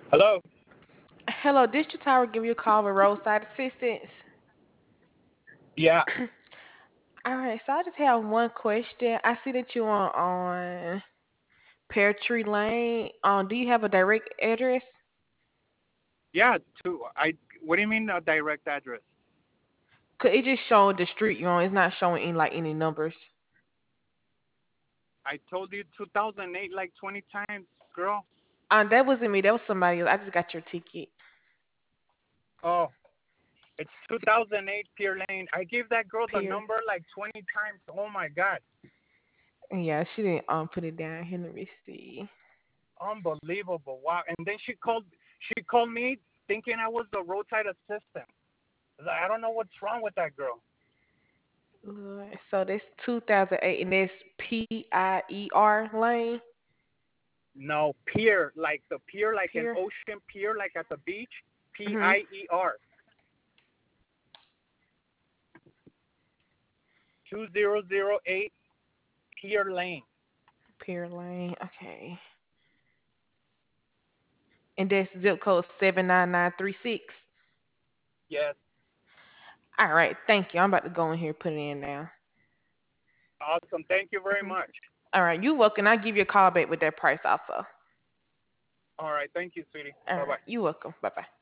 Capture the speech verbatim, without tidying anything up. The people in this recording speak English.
Hello. Hello, District Tower give you a call with roadside assistance. Yeah, All right, so I just have one question. I see that you are on Pear Tree Lane. Um, do you have a direct address? yeah. To I. What do you mean a direct address? Cause it just showing the street you're on. It's not showing any like any numbers. I told you two thousand eight like twenty times, girl. Um, that wasn't me. That was somebody else. I just got your ticket. Oh, it's two thousand eight Pier Lane. I gave that girl the Pear. number like twenty times. Oh my god, Yeah, she didn't um put it down here. Let me see. unbelievable! Wow. And then she called. She called me thinking I was the roadside assistant. I don't know what's wrong with that girl. Lord, so that's two thousand eight, and that's P I E R Lane. No, pier, like the pier, like an Pier. ocean pier, like at the beach. P Mhm. I E R. Two zero zero eight Pier Lane. Pier Lane. Okay. And that's zip code seven nine nine three six. Yes. All right, thank you. I'm about to go in here and put it in now. Awesome. Thank you very Mhm. much. All right, you welcome. I'll give you a call back with that price also. All right. Thank you, sweetie. All Bye right, bye. you welcome. Bye bye.